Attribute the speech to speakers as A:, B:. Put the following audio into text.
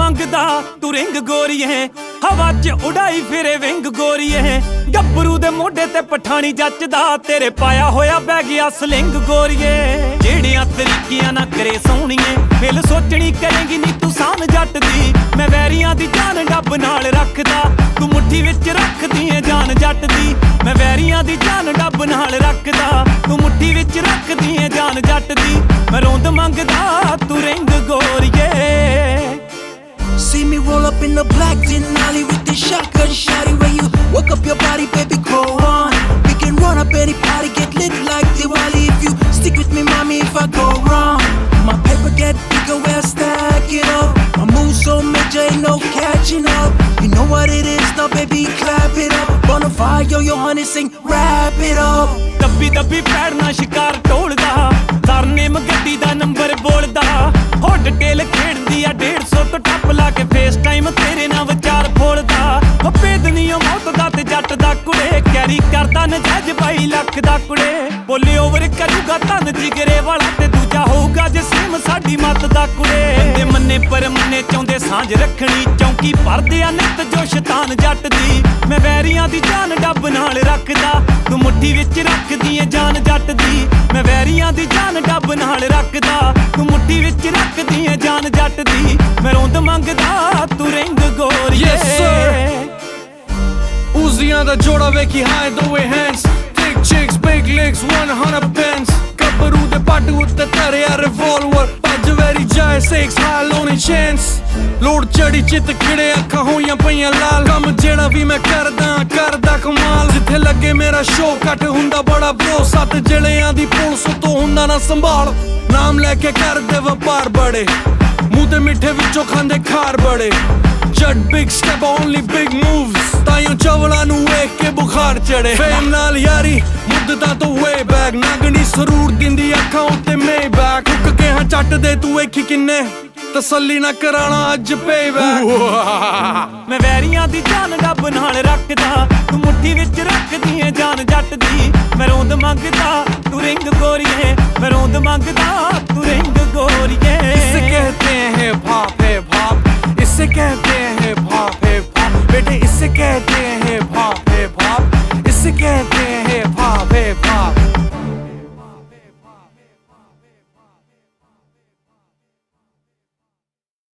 A: मंगदा तू रिंग गोरीए हवा च उड़ाई फिरे विंग गोरीए गब्बरू दे मोढे ते पठानी जचदा तेरे पाया होया बह गया सलिंग गोरीए जेड़ियां तरीकियां ना करे सोहणीए फिल सोचनी करेंगी नी तू सान जट दी मैं वैरियां दी जान डब नाल रखदा तू मुट्ठी विच रखदी है जान जट दी मैं वैरियां दी जान डब नाल रखदा तू मुट्ठी विच रखदी है जान जट दी मैं रोंद मंगदा तू रिंग गोरीए
B: See me roll up in the black Denali with the shotgun shotty. Where you work up your body, baby, go on. We can run up any party, get lit like Diwali. If you stick with me, mommy, if I go wrong, my paper get bigger, where I stack it up. My moves so major, ain't no catching up. You know what it is now, baby, clap it up. Bonafide, yo, your honey, sing, wrap it up.
A: ਦੱਬੀ ਦੱਬੀ ਪੈੜਨਾ ਸ਼ਿਕਾਰ ਢੋਲਦਾ surname ਗੱਡੀ ਦਾ number ਬੋਲਦਾ ਹੋ detail ਖੇਡਦੀ ਆ 150 ਤੋਂ ਟੱਪ ਲਾ ਕੇ ਫੇਸ ਟਾਈਮ ਤੇਰੇ ਨਾਲ ਵਿਚਾਰ ਫੋਲਦਾ ਹੋ ਭੇਦਨੀਓ ਮੌਤ ਦਾ ਤੇ ਜੱਟ ਦਾ ਕੁੜੇ ਕੈਰੀ ਕਰਦਾ ਨਜਾਇਜ਼ 22 ਲੱਖ ਦਾ ਕੁੜੇ ਬੋਲੇ ਓਵਰ ਕਰੂਗਾ ਧਨ ਜਿਗਰੇ ਵਾਲਾ ਤੇ ਦੂਜਾ ਹੋਊਗਾ ਜੇ ਸੇਮ ਸਾਡੀ ਮੱਤ ਦਾ ਕੁੜੇ ਬੰਦੇ ਮੰਨੇ ਪਰ ਮੰਨੇ ਚਾਹੁੰਦੇ ਸਾਂਝ ਰੱਖਣੀ ਚੌਂਕੀ ਭਰਦੇ ਆ ਨਿੱਤ ਜੋ ਸ਼ੈਤਾਨ ਜੱਟ ਦੀ ਮੈਂ ਵੈਰੀਆਂ ਦੀ ਜਾਨ ਡੱਬ ਨਾਲ ਰੱਖਦਾ ਤੂੰ ਮੁੱਠੀ ਵਿੱਚ ਰੱਖਦੀ ਏ ਜਾਨ ਜੱਟ ਦੀ ਮੈਂ ਵੈਰੀਆਂ ਦੀ ਜਾਨ ਡੱਬ ਨਾਲ ਰੱਖਦਾ ਤੂੰ ਮੁੱਠੀ ਵਿੱਚ ਰੱਖਦੀ ਏ ਜਾਨ ਜੱਟ ਦੀ ਮੈਂ ਰੋਂਦ ਮੰਗਦਾ ਤੂੰ ਰਿੰਗ ਗੋਰੀਏ
C: Yes sir Uziਆਂ ਦਾ ਜੋੜਾ ਵੇਖੀ ਹਾਏ ਦੋਵੇਂ hands Thick chicks big legs 100 pence ਗੱਭਰੂ ਦੇ ਪੱਟ ਉੱਤੇ ਧਰਿਆ revolver ਭੱਜ ਵੈਰੀ ਜਾਏ stakes high ਲੋਨੀ chance ਲੋੜ ਚੜੀ ਚਿੱਤ ਖਿੜੇ ਅੱਖਾਂ ਹੋਈਆਂ ਪਈਆਂ ਲਾਲ ਕੰਮ ਜਿਹੜਾ ਵੀ ਮੈਂ ਕਰਦਾ ਕਮਾਲ ਜਿੱਥੇ ਲੱਗੇ ਮੇਰਾ ਸ਼ੋਅ ਕੱਟ ਹੁੰਦਾ ਬੜਾ ਬਰੋ ਸੱਤ ਜ਼ਿਲ੍ਹਿਆਂ ਦੀ ਪੁਲਿਸ ਤੋਂ ਹੁੰਦਾ ਨਾ ਸੰਭਾਲ ਨਾਮ ਲੈ ਕੇ ਕਰਦੇ ਵਪਾਰ ਬੜੇ ਮੂੰਹ ਤੇ ਮਿੱਠੇ ਵਿੱਚੋਂ ਖਾਂਦੇ ਖਾਰ ਬੜੇ Jatt big step only big moves ਤਾਈਓ ਚਵਲਾਂ ਨੂੰ ਵੇਖ ਕੇ ਬੁਖਾਰ ਚੜੇ ਫੇਮ ਨਾਲ ਯਾਰੀ ਮੁੱਦਤਾਂ ਤੋਂ ਵੇ ਬੈਗ ਨਾਗਣੀ ਸਰੂਰ ਦਿੰਦੀ ਅੱਖਾਂ ਉੱਤੇ ਮੇ ਬੈਕ ਹੁੱਕ ਕੇ ਹਾਂ ਚੱਟ ਦੇ ਤੂੰ ਵੇਖੀ ਕਿੰਨੇ ਤਸੱਲੀ ਨਾ ਕਰਾਣਾ ਅੱਜ ਪੇਬੈਕ
A: ਮੈਂ ਵੈਰੀਆਂ ਦੀ ਜਾਨ ਡੱਬ ਨਾਲ ਰੱਖਦਾ ਤੂੰ ਮੁੱਠੀ ਵਿੱਚ ਰੱਖਦੀ ਏ ਜਾਨ ਜੱਟ ਦੀ ਮੈਂ ਰੋਂਦ ਮੰਗਦਾ ਤੂੰ ਰਿੰਗ ਗੋਰੀਏ ਮੈਂ ਰੋਂਦ ਮੰਗਦਾ